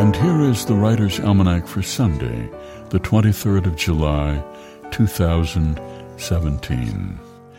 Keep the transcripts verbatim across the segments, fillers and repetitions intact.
And here is the Writer's Almanac for Sunday, the twenty-third of July, two thousand seventeen.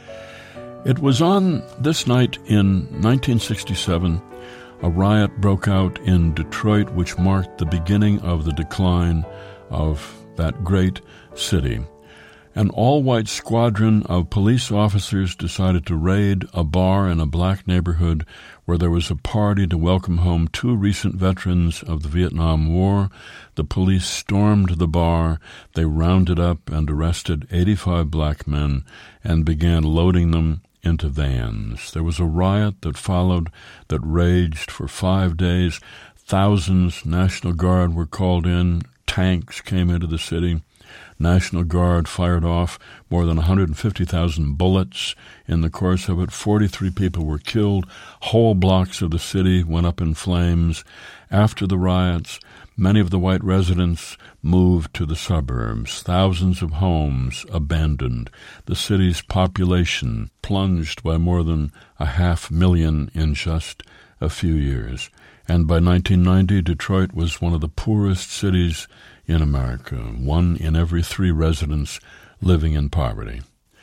It was on this night in nineteen sixty-seven, a riot broke out in Detroit, which marked the beginning of the decline of that great city. An all-white squadron of police officers decided to raid a bar in a black neighborhood where there was a party to welcome home two recent veterans of the Vietnam War. The police stormed the bar. They rounded up and arrested eighty-five black men and began loading them into vans. There was a riot that followed that raged for five days. Thousands, National Guard were called in. Tanks came into the city. National Guard fired off more than one hundred fifty thousand bullets. In the course of it, forty-three people were killed. Whole blocks of the city went up in flames. After the riots, many of the white residents moved to the suburbs. Thousands of homes abandoned. The city's population plunged by more than a half million in just a few years. And by nineteen ninety, Detroit was one of the poorest cities in America, one in every three residents living in poverty.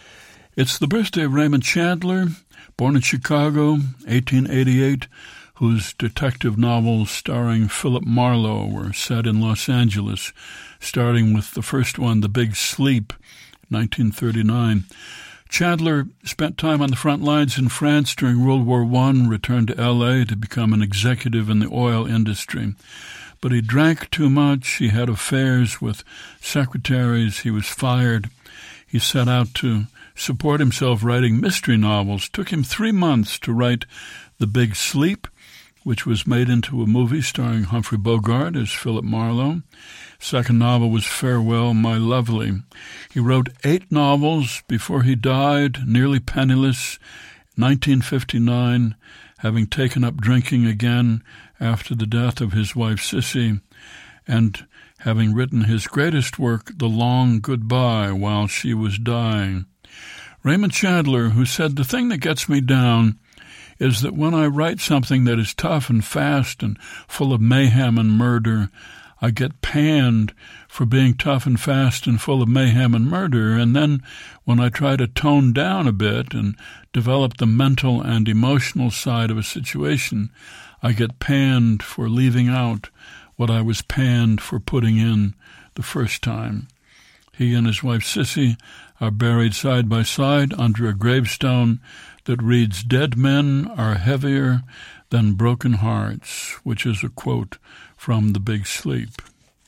It's the birthday of Raymond Chandler, born in Chicago, eighteen eighty-eight, whose detective novels starring Philip Marlowe were set in Los Angeles, starting with the first one, The Big Sleep, nineteen thirty-nine. Chandler spent time on the front lines in France during World War One, returned to L A to become an executive in the oil industry. But he drank too much, he had affairs with secretaries, he was fired. He set out to support himself writing mystery novels. It took him three months to write The Big Sleep, which was made into a movie starring Humphrey Bogart as Philip Marlowe. Second novel was Farewell, My Lovely. He wrote eight novels before he died, nearly penniless, nineteen fifty-nine, having taken up drinking again after the death of his wife Cissy, and having written his greatest work, The Long Goodbye, while she was dying. Raymond Chandler, who said, "The thing that gets me down is that when I write something that is tough and fast and full of mayhem and murder, I get panned for being tough and fast and full of mayhem and murder, and then when I try to tone down a bit and develop the mental and emotional side of a situation, I get panned for leaving out what I was panned for putting in the first time." He and his wife Cissy are buried side by side under a gravestone that reads, "Dead men are heavier than broken hearts," which is a quote from The Big Sleep.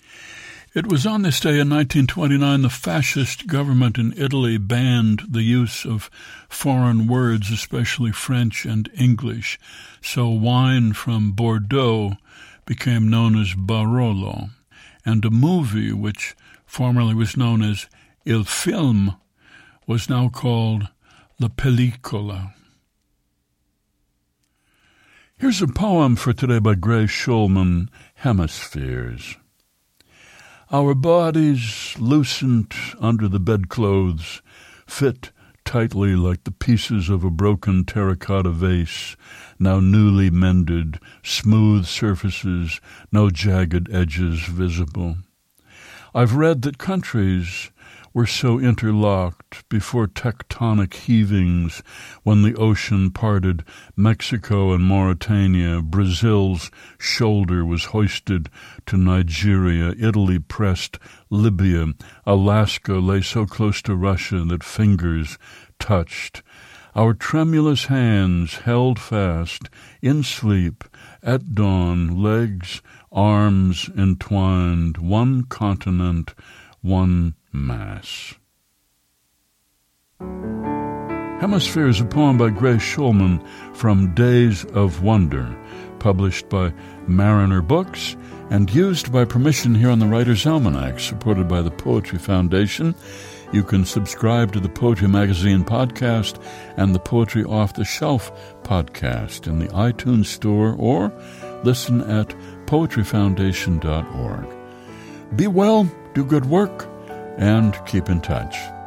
It was on this day in nineteen twenty-nine the fascist government in Italy banned the use of foreign words, especially French and English, so wine from Bordeaux became known as Barolo, and a movie which formerly was known as Il Film was now called La Pellicola. Here's a poem for today by Grace Schulman, Hemispheres. Our bodies, loosened under the bedclothes, fit tightly like the pieces of a broken terracotta vase, now newly mended, smooth surfaces, no jagged edges visible. I've read that countries were so interlocked before tectonic heavings when the ocean parted Mexico and Mauritania. Brazil's shoulder was hoisted to Nigeria. Italy pressed Libya. Alaska lay so close to Russia that fingers touched. Our tremulous hands held fast in sleep at dawn, legs, arms entwined, one continent, one mass. Hemisphere is a poem by Grace Schulman from Days of Wonder, published by Mariner Books and used by permission here on the Writer's Almanac, supported by the Poetry Foundation. You can subscribe to the Poetry Magazine podcast and the Poetry Off the Shelf podcast in the iTunes Store or listen at poetry foundation dot org. Be well, do good work, and keep in touch.